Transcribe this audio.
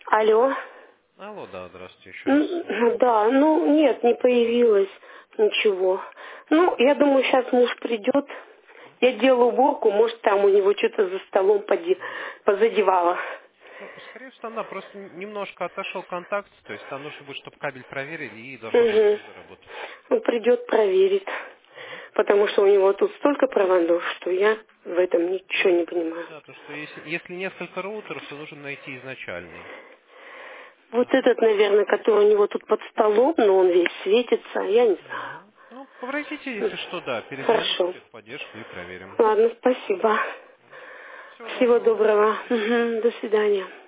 Алло. Алло, да, здравствуйте еще раз. Да, ну нет, не появилось ничего. Ну, я думаю, сейчас муж придет. Я делаю уборку, может, там у него что-то за столом позадевало. Ну, скорее всего, да, просто немножко отошел контакт, то есть там нужно будет, чтобы кабель проверили, и должно будет Угу. все заработать. Он придет, проверит. Потому что у него тут столько проводов, что я в этом ничего не понимаю. Да, то что если несколько роутеров, то нужно найти изначальный. То Вот есть, этот, наверное, который у него тут под столом, но он весь светится, я не знаю. ну, обратите, если что, да, перезвоните в Хорошо. техподдержку и проверим. Ладно, спасибо. Всего Всего доброго. доброго. До свидания. До свидания.